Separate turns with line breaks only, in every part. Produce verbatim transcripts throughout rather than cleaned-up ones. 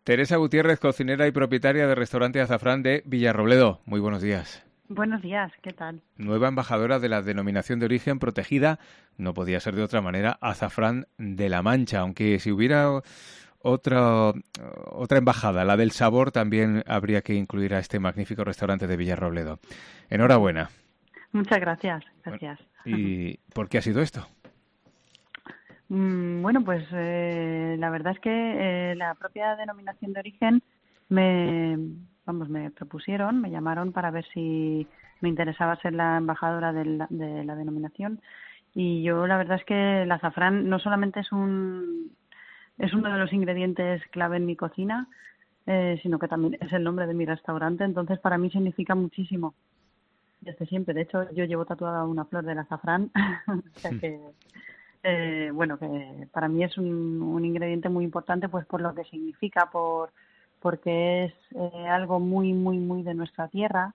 Teresa Gutiérrez, cocinera y propietaria del restaurante Azafrán de Villarrobledo. Muy buenos días.
Buenos días, ¿qué tal?
Nueva embajadora de la denominación de origen protegida, no podía ser de otra manera, Azafrán de la Mancha. Aunque si hubiera otra, otra embajada, la del sabor, también habría que incluir a este magnífico restaurante de Villarrobledo. Enhorabuena.
Muchas gracias, gracias.
¿Y por qué ha sido esto?
Bueno, pues eh, la verdad es que eh, la propia denominación de origen me, vamos, me propusieron, me llamaron para ver si me interesaba ser la embajadora de la, de la denominación. Y yo la verdad es que el azafrán no solamente es un es uno de los ingredientes clave en mi cocina, eh, sino que también es el nombre de mi restaurante. Entonces para mí significa muchísimo desde siempre. De hecho, yo llevo tatuada una flor del azafrán, o sea que Eh, bueno, que para mí es un, un ingrediente muy importante, pues por lo que significa, por porque es eh, algo muy, muy, muy de nuestra tierra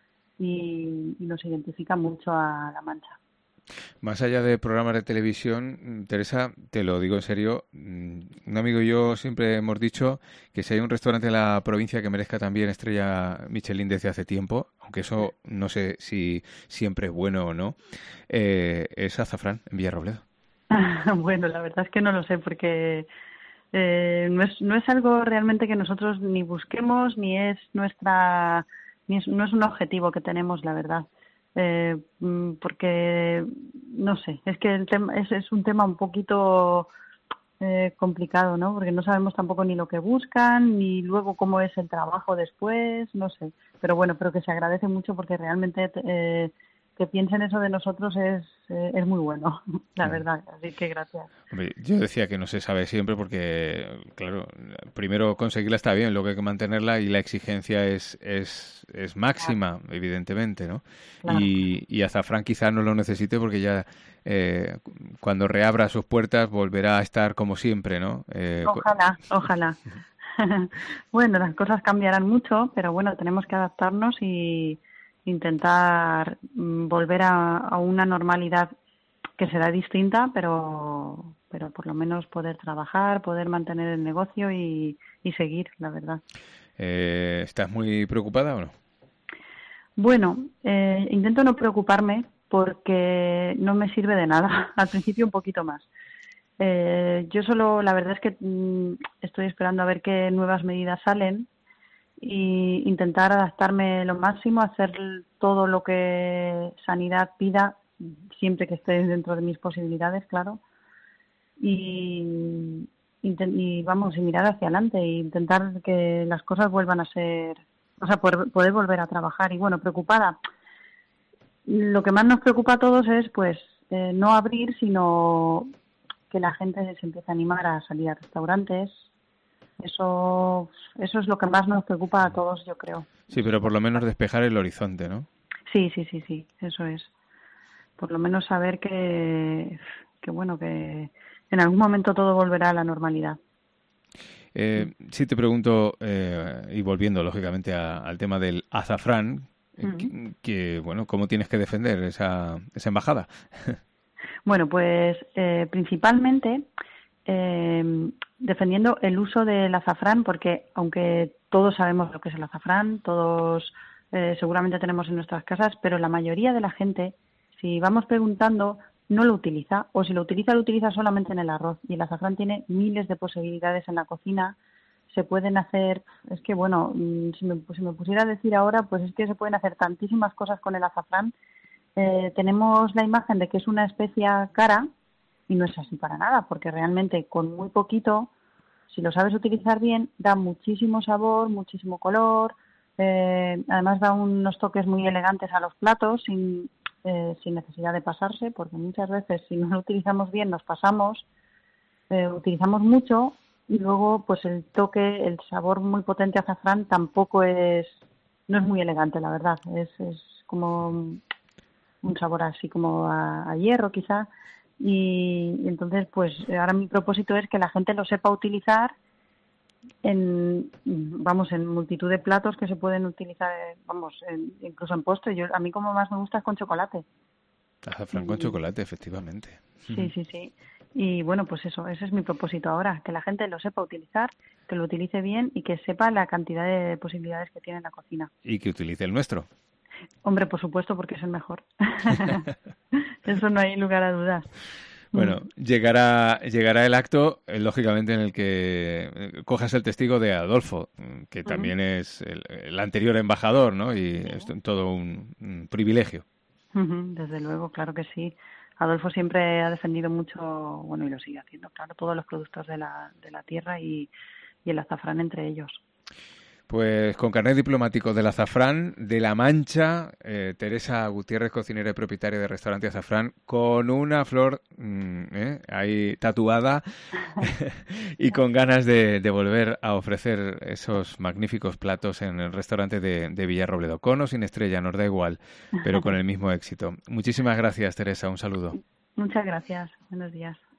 y, y nos identifica mucho a La Mancha.
Más allá de programas de televisión, Teresa, te lo digo en serio, un amigo y yo siempre hemos dicho que si hay un restaurante en la provincia que merezca también estrella Michelin desde hace tiempo, aunque eso no sé si siempre es bueno o no, eh, es Azafrán en Villarrobledo.
Bueno, la verdad es que no lo sé porque eh, no es no es algo realmente que nosotros ni busquemos ni es nuestra ni es, no es un objetivo que tenemos, la verdad. Eh, porque no sé, es que el tema es, es un tema un poquito eh, complicado, ¿no? Porque no sabemos tampoco ni lo que buscan ni luego cómo es el trabajo después, no sé. Pero bueno, pero que se agradece mucho porque realmente eh, que piensen eso de nosotros es, eh, es muy bueno, la verdad. Así que gracias.
Hombre, yo decía que no se sabe siempre porque, claro, primero conseguirla está bien, luego hay que mantenerla y la exigencia es, es, es máxima,
Claro,
evidentemente, ¿no?
claro.
Y, y Azafrán quizás no lo necesite porque ya eh, cuando reabra sus puertas volverá a estar como siempre, ¿no? Eh,
Ojalá, ojalá. Bueno, las cosas cambiarán mucho, pero bueno, tenemos que adaptarnos y intentar mm, volver a, a una normalidad que será distinta, pero pero por lo menos poder trabajar, poder mantener el negocio y, y seguir, la verdad.
eh, ¿Estás muy preocupada o no?
Bueno, eh, intento no preocuparme porque no me sirve de nada. Al principio un poquito más. Eh, yo solo, la verdad es que mm, estoy esperando a ver qué nuevas medidas salen y intentar adaptarme lo máximo, hacer todo lo que sanidad pida, siempre que esté dentro de mis posibilidades, claro, y, y vamos, y mirar hacia adelante e intentar que las cosas vuelvan a ser, o sea, poder, poder volver a trabajar. Y bueno, preocupada, lo que más nos preocupa a todos es pues eh, no abrir, sino que la gente se empiece a animar a salir a restaurantes. Eso, eso es lo que más nos preocupa a todos, yo creo.
Sí, pero por lo menos despejar el horizonte, ¿no?
Sí, sí, sí, sí, eso es. Por lo menos saber que, que bueno, que en algún momento todo volverá a la normalidad.
Eh, sí te pregunto, eh, y volviendo lógicamente a- al tema del azafrán, eh,
Mm.
que, que, bueno, ¿cómo tienes que defender esa, esa embajada?
Bueno, pues eh, principalmente eh, defendiendo el uso del azafrán, porque aunque todos sabemos lo que es el azafrán, todos eh, seguramente tenemos en nuestras casas, pero la mayoría de la gente, si vamos preguntando, no lo utiliza, o si lo utiliza, lo utiliza solamente en el arroz. Y el azafrán tiene miles de posibilidades en la cocina. Se pueden hacer, es que bueno, mm, si me, si me pusiera a decir ahora, pues es que se pueden hacer tantísimas cosas con el azafrán. Eh, tenemos la imagen de que es una especia cara y no es así para nada, porque realmente con muy poquito, si lo sabes utilizar bien, da muchísimo sabor, muchísimo color, eh, además da unos toques muy elegantes a los platos sin, eh, sin necesidad de pasarse, porque muchas veces si no lo utilizamos bien nos pasamos, eh, utilizamos mucho y luego pues el toque, el sabor muy potente a azafrán tampoco es, no es muy elegante, la verdad, es, es como un sabor así como a, a hierro quizá, y, y entonces pues ahora mi propósito es que la gente lo sepa utilizar en, vamos, en multitud de platos que se pueden utilizar, vamos, en, incluso en postre. Yo, a mí como más me gusta es con chocolate.
Azafrán con
Y,
chocolate, efectivamente.
sí, sí, sí. Y bueno, pues eso, ese es mi propósito ahora, que la gente lo sepa utilizar, que lo utilice bien y que sepa la cantidad de posibilidades que tiene en la cocina.
Y que utilice el nuestro.
Hombre, por supuesto, porque es el mejor. Eso no hay lugar a dudas.
Bueno, llegará, llegará el acto, eh, lógicamente, en el que eh, cojas el testigo de Adolfo, mm, que también uh-huh. es el, el anterior embajador, ¿no? Y es todo un, un privilegio.
Uh-huh, desde luego, claro que sí. Adolfo siempre ha defendido mucho, bueno, y lo sigue haciendo, claro, todos los productos de la, de la tierra y, y el azafrán entre ellos.
Pues con carnet diplomático del azafrán de La Mancha, eh, Teresa Gutiérrez, cocinera y propietaria del restaurante Azafrán, con una flor mmm, eh, ahí tatuada y con ganas de, de volver a ofrecer esos magníficos platos en el restaurante de, de Villarrobledo. Con o sin estrella, nos da igual, pero con el mismo éxito. Muchísimas gracias, Teresa. Un saludo.
Muchas gracias. Buenos días.